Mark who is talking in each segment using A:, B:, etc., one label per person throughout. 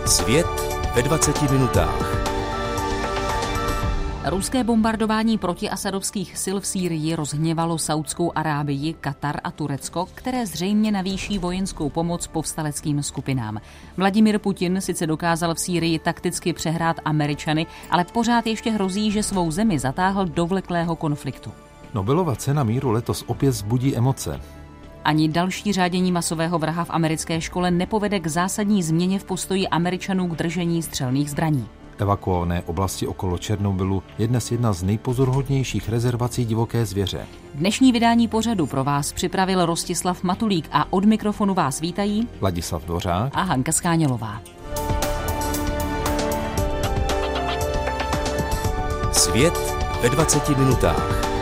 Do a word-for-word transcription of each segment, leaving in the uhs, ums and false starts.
A: Svět ve dvaceti minutách.
B: Ruské bombardování protiasadovských sil v Sýrii rozhněvalo Saudskou Arábii, Katar a Turecko, které zřejmě navýší vojenskou pomoc povstaleckým skupinám. Vladimír Putin sice dokázal v Sýrii takticky přehrát Američany, ale pořád ještě hrozí, že svou zemi zatáhl do vleklého konfliktu.
C: Nobelova cena míru letos opět vzbudí emoce.
B: Ani další řádění masového vraha v americké škole nepovede k zásadní změně v postoji Američanů k držení střelných zbraní.
C: Evakuované oblasti okolo Černobylu je dnes jedna z nejpozoruhodnějších rezervací divoké zvěře.
B: Dnešní vydání pořadu pro vás připravil Rostislav Matulík a od mikrofonu vás vítají
C: Ladislav Dvořák
B: a Hanka Skánělová.
A: Svět ve dvaceti minutách.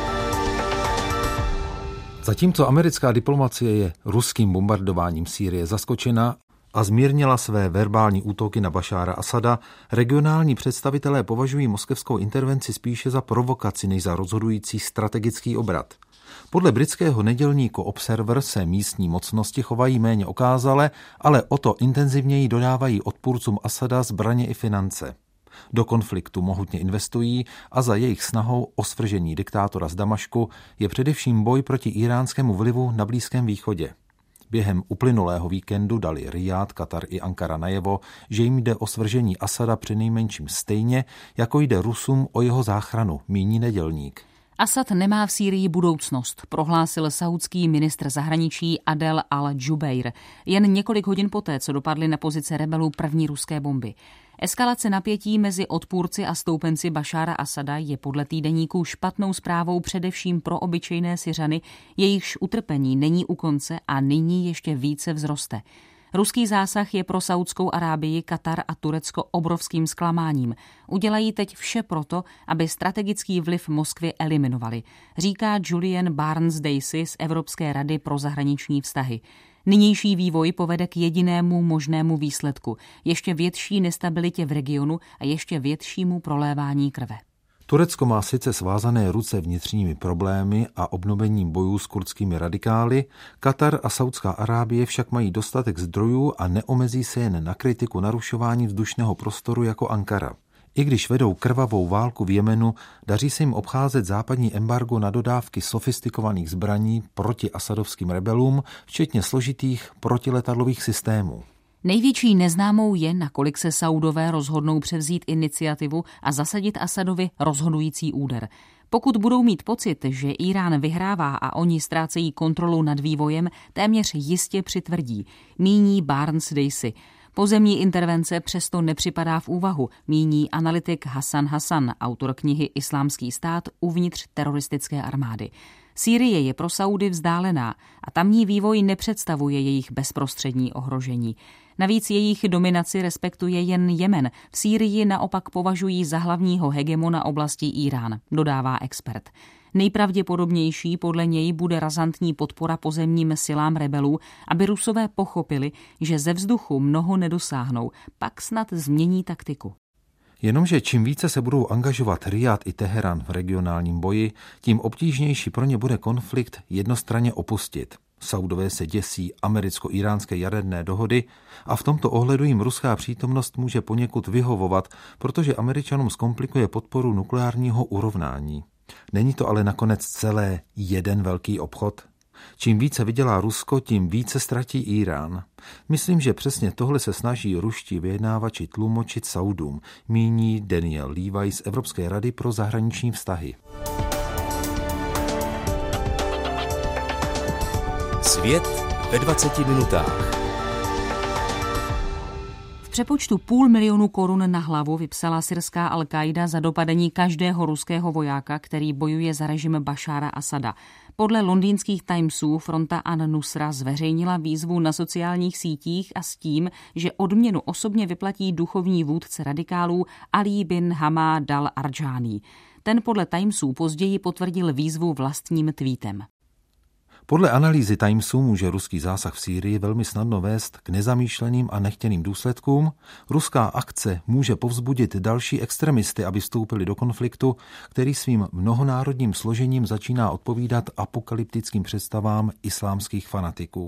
C: Zatímco americká diplomacie je ruským bombardováním Sýrie zaskočena a zmírnila své verbální útoky na Bašára Asada, regionální představitelé považují moskevskou intervenci spíše za provokaci než za rozhodující strategický obrat. Podle britského nedělníku Observer se místní mocnosti chovají méně okázale, ale o to intenzivněji dodávají odpůrcům Asada zbraně i finance. Do konfliktu mohutně investují a za jejich snahou o svržení diktátora z Damašku je především boj proti íránskému vlivu na Blízkém východě. Během uplynulého víkendu dali Rijád, Katar i Ankara najevo, že jim jde o svržení Asada přinejmenším stejně, jako jde Rusům o jeho záchranu, míní nedělník.
B: Asad nemá v Sýrii budoucnost, prohlásil saúdský ministr zahraničí Adel al-Jubeir, jen několik hodin poté, co dopadly na pozice rebelů první ruské bomby. Eskalace napětí mezi odpůrci a stoupenci Bašára Asada je podle týdeníku špatnou zprávou především pro obyčejné Syřany, jejichž utrpení není u konce a nyní ještě více vzroste. Ruský zásah je pro Saudskou Arábii, Katar a Turecko obrovským zklamáním. Udělají teď vše proto, aby strategický vliv Moskvy eliminovali, říká Julian Barnes-Daisy z Evropské rady pro zahraniční vztahy. Nynější vývoj povede k jedinému možnému výsledku, ještě větší nestabilitě v regionu a ještě většímu prolévání krve.
C: Turecko má sice svázané ruce vnitřními problémy a obnovením bojů s kurdskými radikály, Katar a Saudská Arábie však mají dostatek zdrojů a neomezí se jen na kritiku narušování vzdušného prostoru jako Ankara. I když vedou krvavou válku v Jemenu, daří se jim obcházet západní embargo na dodávky sofistikovaných zbraní proti asadovským rebelům, včetně složitých protiletadlových systémů.
B: Největší neznámou je, nakolik se Saudové rozhodnou převzít iniciativu a zasadit Asadovi rozhodující úder. Pokud budou mít pocit, že Irán vyhrává a oni ztrácejí kontrolu nad vývojem, téměř jistě přitvrdí, míní Barnes-Daisy. Pozemní intervence přesto nepřipadá v úvahu, míní analytik Hasan Hasan, autor knihy Islámský stát uvnitř teroristické armády. Sýrie je pro Saudy vzdálená a tamní vývoj nepředstavuje jejich bezprostřední ohrožení. Navíc jejich dominaci respektuje jen Jemen. V Sýrii naopak považují za hlavního hegemona oblasti Irán, dodává expert. Nejpravděpodobnější podle něj bude razantní podpora pozemním silám rebelů, aby Rusové pochopili, že ze vzduchu mnoho nedosáhnou, pak snad změní taktiku.
C: Jenomže čím více se budou angažovat Rijád i Teherán v regionálním boji, tím obtížnější pro ně bude konflikt jednostranně opustit. Saudové se děsí americko-iránské jaderné dohody a v tomto ohledu jim ruská přítomnost může poněkud vyhovovat, protože Američanům zkomplikuje podporu nukleárního urovnání. Není to ale nakonec celé jeden velký obchod? Čím více vydělá Rusko, tím více ztratí Irán. Myslím, že přesně tohle se snaží ruští vyjednávači tlumočit Saudům, míní Daniel Levi z Evropské rady pro zahraniční vztahy.
A: Svět ve dvaceti minutách.
B: V přepočtu půl milionu korun na hlavu vypsala syrská Al-Qaida za dopadení každého ruského vojáka, který bojuje za režim Bašára Asada. Podle londýnských Timesů fronta An-Nusra zveřejnila výzvu na sociálních sítích a s tím, že odměnu osobně vyplatí duchovní vůdce radikálů Ali bin Hamad al-Arjani. Ten podle Timesů později potvrdil výzvu vlastním tweetem.
C: Podle analýzy Timesu může ruský zásah v Sýrii velmi snadno vést k nezamýšleným a nechtěným důsledkům. Ruská akce může povzbudit další extremisty, aby vstoupili do konfliktu, který svým mnohonárodním složením začíná odpovídat apokalyptickým představám islámských fanatiků.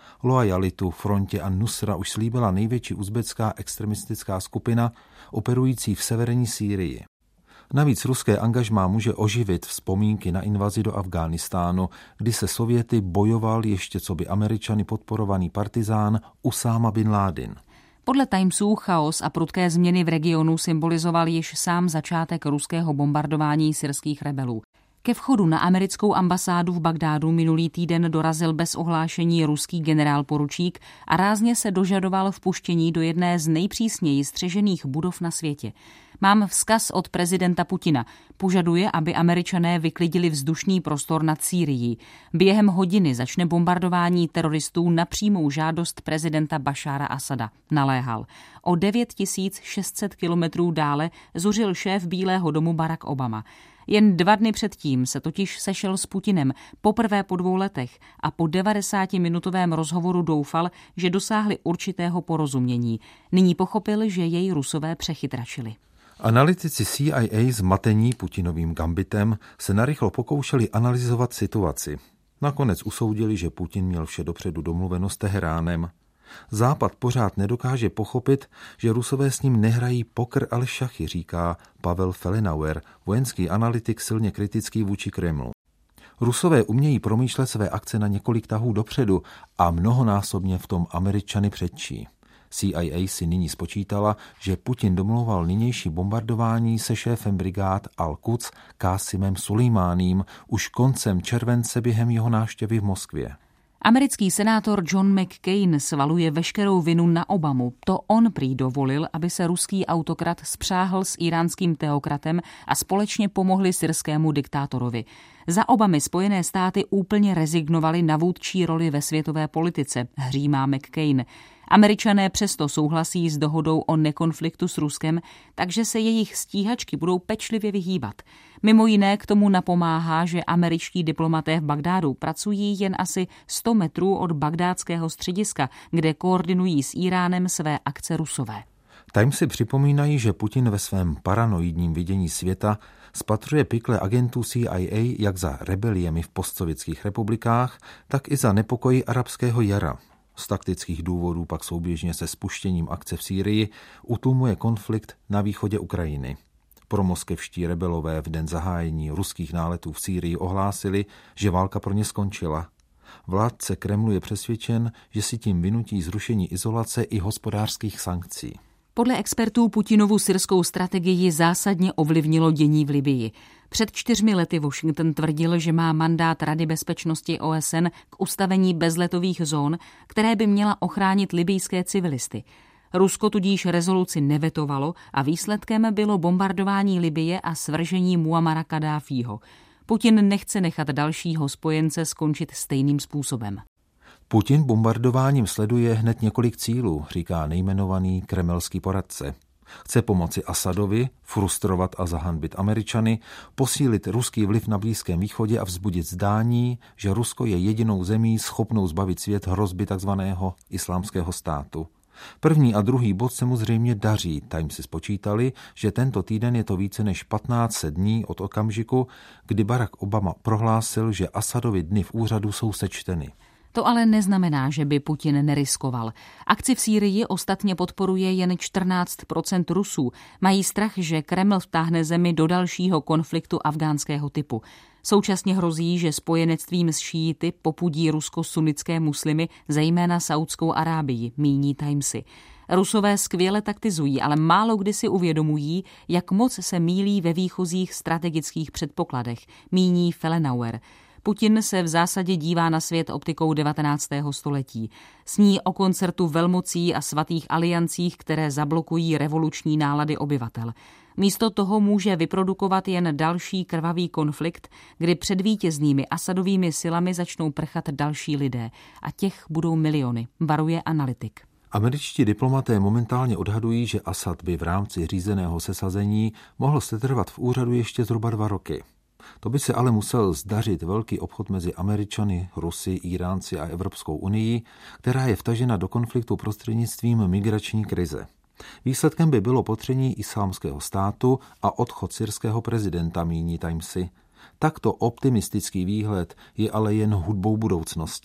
C: Loajalitu frontě an-Nusra už slíbila největší uzbecká extremistická skupina operující v severní Sýrii. Navíc ruské angažmá může oživit vzpomínky na invazi do Afghánistánu, kdy se Sověty bojoval ještě coby Američany podporovaný partizán Usáma bin Ládin.
B: Podle Timesu chaos a prudké změny v regionu symbolizoval již sám začátek ruského bombardování syrských rebelů. Ke vchodu na americkou ambasádu v Bagdádu minulý týden dorazil bez ohlášení ruský generál poručík a rázně se dožadoval vpuštění do jedné z nejpřísněji střežených budov na světě. Mám vzkaz od prezidenta Putina. Požaduje, aby Američané vyklidili vzdušný prostor nad Sýrií. Během hodiny začne bombardování teroristů na přímou žádost prezidenta Bašára Asada. Naléhal. O devět tisíc šest set kilometrů dále zuřil šéf Bílého domu Barack Obama. Jen dva dny předtím se totiž sešel s Putinem poprvé po dvou letech a po devadesátiminutovém rozhovoru doufal, že dosáhli určitého porozumění. Nyní pochopil, že jej Rusové přechytračili.
C: Analytici C I A zmatení Putinovým gambitem se narychlo pokoušeli analyzovat situaci. Nakonec usoudili, že Putin měl vše dopředu domluveno s Teheránem. Západ pořád nedokáže pochopit, že Rusové s ním nehrají pokr, ale šachy, říká Pavel Fellenauer, vojenský analytik silně kritický vůči Kremlu. Rusové umějí promýšlet své akce na několik tahů dopředu a mnohonásobně v tom Američany předčí. C I A si nyní spočítala, že Putin domlouval nynější bombardování se šéfem brigád Al-Quds Kásimem Sulejmáním už koncem července během jeho návštěvy v Moskvě.
B: Americký senátor John McCain svaluje veškerou vinu na Obamu. To on prý dovolil, aby se ruský autokrat spřáhl s iránským teokratem a společně pomohli syrskému diktátorovi. Za Obamy Spojené státy úplně rezignovaly na vůdčí roli ve světové politice, hřímá McCain. Američané přesto souhlasí s dohodou o nekonfliktu s Ruskem, takže se jejich stíhačky budou pečlivě vyhýbat. Mimo jiné k tomu napomáhá, že američtí diplomaté v Bagdádu pracují jen asi sto metrů od bagdádského střediska, kde koordinují s Iránem své akce Rusové.
C: Times si připomínají, že Putin ve svém paranoidním vidění světa spatřuje pikle agentů C I A jak za rebeliemi v postsovětských republikách, tak i za nepokoji arabského jara. Z taktických důvodů pak souběžně se spuštěním akce v Sýrii utlumuje konflikt na východě Ukrajiny. Promoskevští rebelové v den zahájení ruských náletů v Sýrii ohlásili, že válka pro ně skončila. Vládce Kremlu je přesvědčen, že si tím vynutí zrušení izolace i hospodářských sankcí.
B: Podle expertů Putinovu syrskou strategii zásadně ovlivnilo dění v Libyi. Před čtyřmi lety Washington tvrdil, že má mandát Rady bezpečnosti O S N k ustavení bezletových zón, které by měla ochránit libyjské civilisty. Rusko tudíž rezoluci nevetovalo a výsledkem bylo bombardování Libye a svržení Muammara Kaddáfího. Putin nechce nechat dalšího spojence skončit stejným způsobem.
C: Putin bombardováním sleduje hned několik cílů, říká nejmenovaný kremelský poradce. Chce pomoci Asadovi, frustrovat a zahanbit Američany, posílit ruský vliv na Blízkém východě a vzbudit zdání, že Rusko je jedinou zemí schopnou zbavit svět hrozby takzvaného islámského státu. První a druhý bod se mu zřejmě daří. Time si spočítali, že tento týden je to více než patnáct set dní od okamžiku, kdy Barack Obama prohlásil, že Asadovi dny v úřadu jsou sečteny.
B: To ale neznamená, že by Putin neriskoval. Akci v Sýrii ostatně podporuje jen čtrnáct procent Rusů. Mají strach, že Kreml vtáhne zemi do dalšího konfliktu afgánského typu. Současně hrozí, že spojenectvím s šíity popudí rusko-sunnické muslimy, zejména Saudskou Arábii, míní Timesy. Rusové skvěle taktizují, ale málo kdy si uvědomují, jak moc se mýlí ve výchozích strategických předpokladech, míní Fellenauer. Putin se v zásadě dívá na svět optikou devatenáctého století. Sní o koncertu velmocí a svatých aliancích, které zablokují revoluční nálady obyvatel. Místo toho může vyprodukovat jen další krvavý konflikt, kdy před vítěznými Asadovými silami začnou prchat další lidé. A těch budou miliony, varuje analytik.
C: Američtí diplomaté momentálně odhadují, že Asad by v rámci řízeného sesazení mohl setrvat v úřadu ještě zhruba dva roky. To by se ale musel zdařit velký obchod mezi Američany, Rusy, Iránci a Evropskou unii, která je vtažena do konfliktu prostřednictvím migrační krize. Výsledkem by bylo potření islámského státu a odchod syrského prezidenta, míní Timesy. Takto optimistický výhled je ale jen hudbou budoucnosti.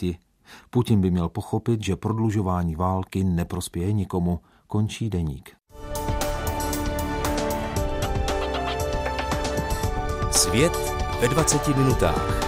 C: Putin by měl pochopit, že prodlužování války neprospěje nikomu, končí deník.
A: Svět ve dvaceti minutách.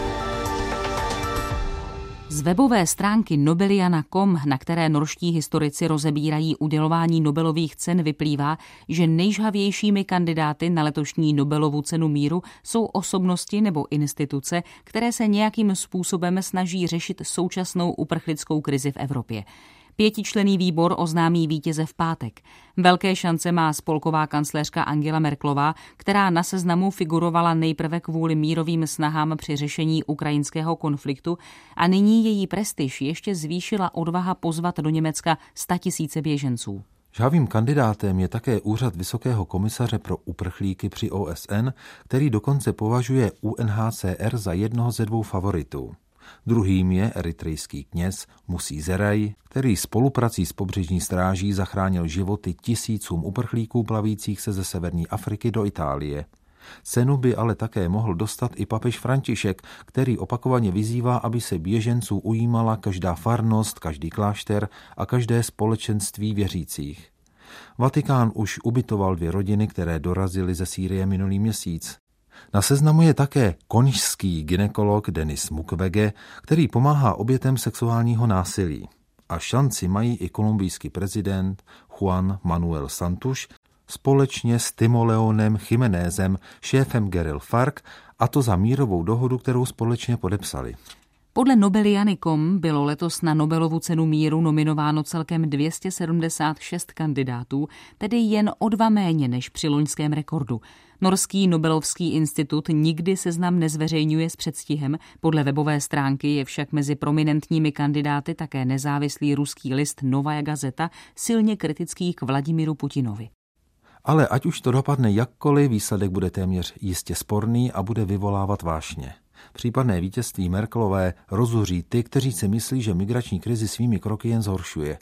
B: Z webové stránky Nobeliana tečka com, na které norští historici rozebírají udělování Nobelových cen, vyplývá, že nejžhavějšími kandidáty na letošní Nobelovu cenu míru jsou osobnosti nebo instituce, které se nějakým způsobem snaží řešit současnou uprchlickou krizi v Evropě. Pětičlenný výbor oznámí vítěze v pátek. Velké šance má spolková kancléřka Angela Merkelová, která na seznamu figurovala nejprve kvůli mírovým snahám při řešení ukrajinského konfliktu a nyní její prestiž ještě zvýšila odvaha pozvat do Německa statisíce běženců.
C: Žhavým kandidátem je také úřad Vysokého komisaře pro uprchlíky při O S N, který dokonce považuje U N H C R za jednoho ze dvou favoritů. Druhým je eritrejský kněz Musí Zeraj, který spoluprací s pobřežní stráží zachránil životy tisícům uprchlíků plavících se ze severní Afriky do Itálie. Cenu by ale také mohl dostat i papež František, který opakovaně vyzývá, aby se běženců ujímala každá farnost, každý klášter a každé společenství věřících. Vatikán už ubytoval dvě rodiny, které dorazily ze Sýrie minulý měsíc. Na seznamu je také konžský gynekolog Denis Mukwege, který pomáhá obětem sexuálního násilí. A šanci mají i kolumbijský prezident Juan Manuel Santos společně s Timoleonem Jiménezem, šéfem Guerrilla Farc, a to za mírovou dohodu, kterou společně podepsali.
B: Podle Nobeliany tečka com bylo letos na Nobelovu cenu míru nominováno celkem dvě stě sedmdesát šest kandidátů, tedy jen o dva méně než při loňském rekordu. Norský Nobelovský institut nikdy seznam nezveřejňuje s předstihem, podle webové stránky je však mezi prominentními kandidáty také nezávislý ruský list Novaja Gazeta, silně kritický k Vladimiru Putinovi.
C: Ale ať už to dopadne jakkoliv, výsledek bude téměř jistě sporný a bude vyvolávat vášně. Případné vítězství Merkelové rozhoří ty, kteří si myslí, že migrační krizi svými kroky jen zhoršuje.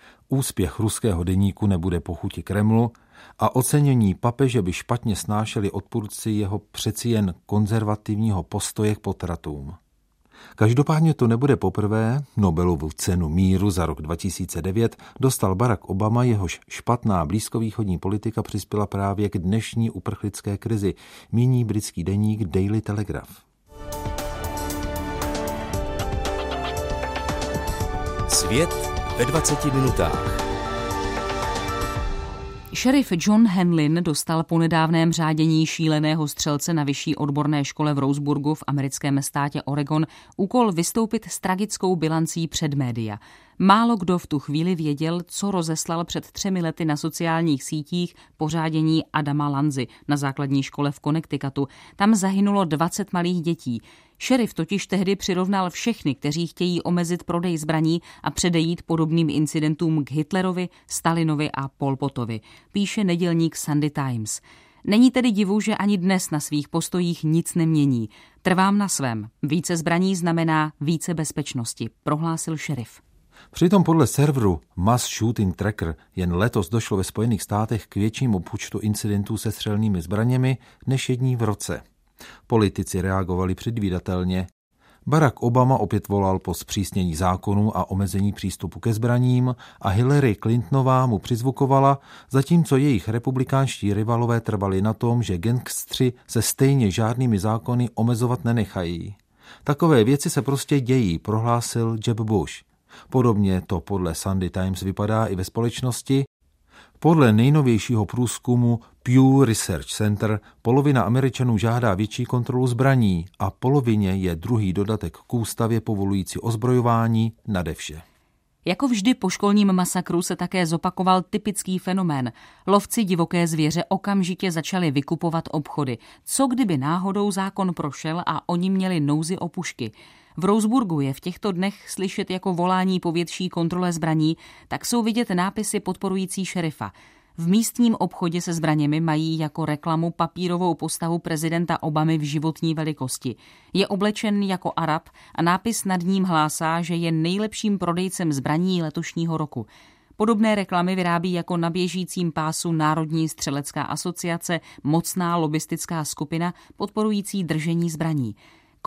C: Úspěch ruského deníku nebude po chuti Kremlu a ocenění papeže by špatně snášeli odpůrci jeho přeci jen konzervativního postoje k potratům. Každopádně to nebude poprvé. Nobelovu cenu míru za rok dva tisíce devět dostal Barack Obama, jehož špatná blízkovýchodní politika přispěla právě k dnešní uprchlické krizi, míní britský deník Daily Telegraph.
A: Svět ve dvaceti minutách.
B: Šerif John Hanlin dostal po nedávném řádění šíleného střelce na vyšší odborné škole v Roseburgu v americkém státě Oregon úkol vystoupit s tragickou bilancí před média. Málo kdo v tu chvíli věděl, co rozeslal před třemi lety na sociálních sítích pořádění Adama Lanzy na základní škole v Connecticutu. Tam zahynulo dvacet malých dětí. Šerif totiž tehdy přirovnal všechny, kteří chtějí omezit prodej zbraní a předejít podobným incidentům k Hitlerovi, Stalinovi a Pol Potovi, píše nedělník Sunday Times. Není tedy divu, že ani dnes na svých postojích nic nemění. Trvám na svém. Více zbraní znamená více bezpečnosti, prohlásil šerif.
C: Přitom podle serveru Mass Shooting Tracker jen letos došlo ve Spojených státech k většímu počtu incidentů se střelnými zbraněmi než jední v roce. Politici reagovali předvídatelně. Barack Obama opět volal po zpřísnění zákonů a omezení přístupu ke zbraním a Hillary Clintonová mu přizvukovala, zatímco jejich republikánští rivalové trvali na tom, že gangstři se stejně žádnými zákony omezovat nenechají. Takové věci se prostě dějí, prohlásil Jeb Bush. Podobně to podle Sunday Times vypadá i ve společnosti. Podle nejnovějšího průzkumu Pew Research Center polovina Američanů žádá větší kontrolu zbraní a polovině je druhý dodatek k ústavě povolující ozbrojování nade vše.
B: Jako vždy po školním masakru se také zopakoval typický fenomén. Lovci divoké zvěře okamžitě začali vykupovat obchody. Co kdyby náhodou zákon prošel a oni měli nouzi o pušky? V Roseburgu je v těchto dnech slyšet jako volání po větší kontrole zbraní, tak jsou vidět nápisy podporující šerifa. V místním obchodě se zbraněmi mají jako reklamu papírovou postavu prezidenta Obamy v životní velikosti. Je oblečen jako Arab a nápis nad ním hlásá, že je nejlepším prodejcem zbraní letošního roku. Podobné reklamy vyrábí jako na běžícím pásu Národní střelecká asociace, mocná lobistická skupina podporující držení zbraní.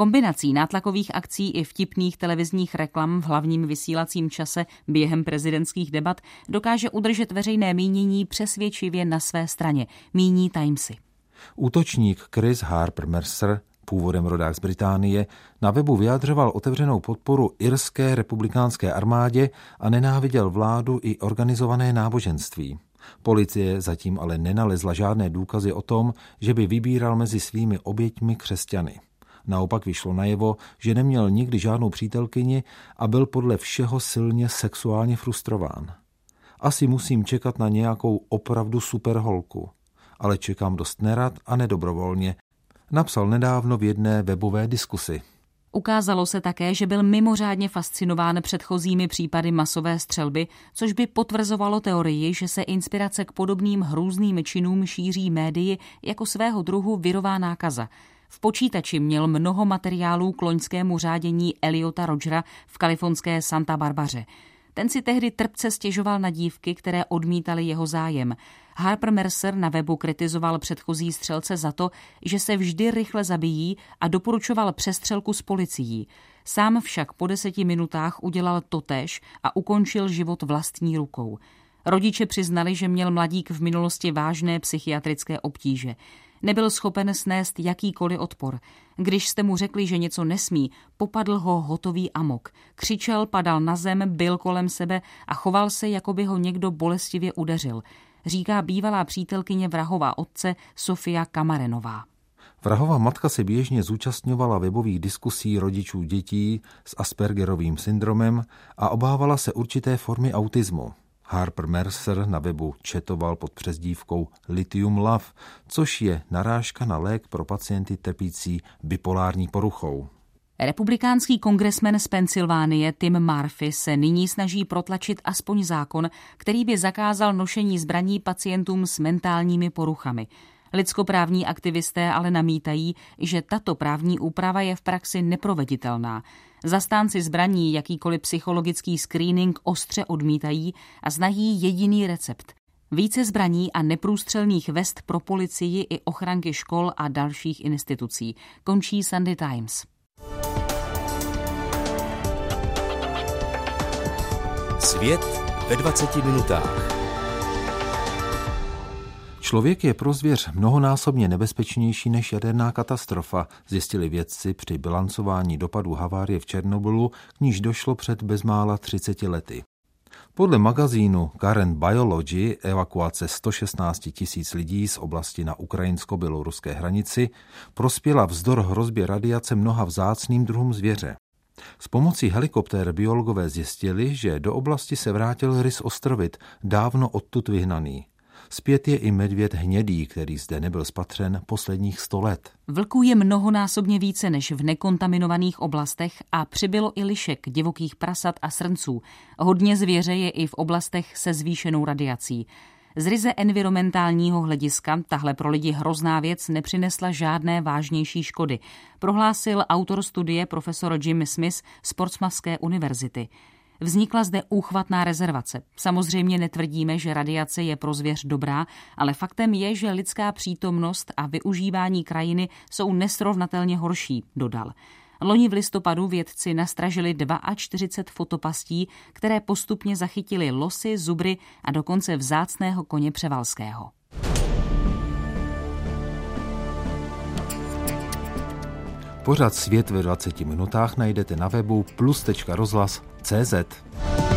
B: Kombinací nátlakových akcí i vtipných televizních reklam v hlavním vysílacím čase během prezidentských debat dokáže udržet veřejné mínění přesvědčivě na své straně, míní Timesy.
C: Útočník Chris Harper Mercer, původem rodák z Británie, na webu vyjadřoval otevřenou podporu irské republikánské armádě a nenáviděl vládu i organizované náboženství. Policie zatím ale nenalezla žádné důkazy o tom, že by vybíral mezi svými oběťmi křesťany. Naopak vyšlo najevo, že neměl nikdy žádnou přítelkyni a byl podle všeho silně sexuálně frustrován. Asi musím čekat na nějakou opravdu super holku, ale čekám dost nerad a nedobrovolně, napsal nedávno v jedné webové diskusi.
B: Ukázalo se také, že byl mimořádně fascinován předchozími případy masové střelby, což by potvrzovalo teorii, že se inspirace k podobným hrůzným činům šíří médii jako svého druhu virová nákaza. V počítači měl mnoho materiálů k loňskému řádění Eliota Rogera v kalifornské Santa Barbaře. Ten si tehdy trpce stěžoval na dívky, které odmítaly jeho zájem. Harper Mercer na webu kritizoval předchozí střelce za to, že se vždy rychle zabijí a doporučoval přestřelku s policií. Sám však po deseti minutách udělal totéž a ukončil život vlastní rukou. Rodiče přiznali, že měl mladík v minulosti vážné psychiatrické obtíže. Nebyl schopen snést jakýkoliv odpor. Když jste mu řekli, že něco nesmí, popadl ho hotový amok. Křičel, padal na zem, byl kolem sebe a choval se, jako by ho někdo bolestivě udeřil, říká bývalá přítelkyně vrahova otce Sofia Kamarenová.
C: Vrahova matka se běžně zúčastňovala webových diskusí rodičů dětí s Aspergerovým syndromem a obávala se určité formy autismu. Harper Mercer na webu četoval pod přezdívkou Lithium Love, což je narážka na lék pro pacienty trpící bipolární poruchou.
B: Republikánský kongresmen z Pensylvánie Tim Murphy se nyní snaží protlačit aspoň zákon, který by zakázal nošení zbraní pacientům s mentálními poruchami. Lidskoprávní aktivisté ale namítají, že tato právní úprava je v praxi neproveditelná. Zastánci zbraní jakýkoliv psychologický screening ostře odmítají a znají jediný recept. Více zbraní a neprůstřelných vest pro policii i ochranky škol a dalších institucí. Končí Sunday Times.
A: Svět ve dvaceti minutách.
C: Člověk je pro zvěř mnohonásobně nebezpečnější než jaderná katastrofa, zjistili vědci při bilancování dopadů havárie v Černobylu, k níž došlo před bezmála třiceti lety. Podle magazínu Current Biology evakuace sto šestnáct tisíc lidí z oblasti na ukrajinsko-běloruské hranici prospěla vzdor hrozbě radiace mnoha vzácným druhům zvěře. S pomocí helikoptér biologové zjistili, že do oblasti se vrátil rys ostrovit, dávno odtud vyhnaný. Zpět je i medvěd hnědý, který zde nebyl spatřen posledních sto let.
B: Vlků je mnohonásobně více než v nekontaminovaných oblastech a přibylo i lišek, divokých prasat a srnců. Hodně zvěře je i v oblastech se zvýšenou radiací. Z ryze environmentálního hlediska tahle pro lidi hrozná věc nepřinesla žádné vážnější škody, prohlásil autor studie profesor Jim Smith z Portsmouthské univerzity. Vznikla zde úchvatná rezervace. Samozřejmě netvrdíme, že radiace je pro zvěř dobrá, ale faktem je, že lidská přítomnost a využívání krajiny jsou nesrovnatelně horší, dodal. Loni v listopadu vědci nastražili čtyřicet dva fotopastí, které postupně zachytily losy, zubry a dokonce vzácného koně převalského.
C: Pořad Svět ve dvaceti minutách najdete na webu plus tečka rozhlas tečka cé zet.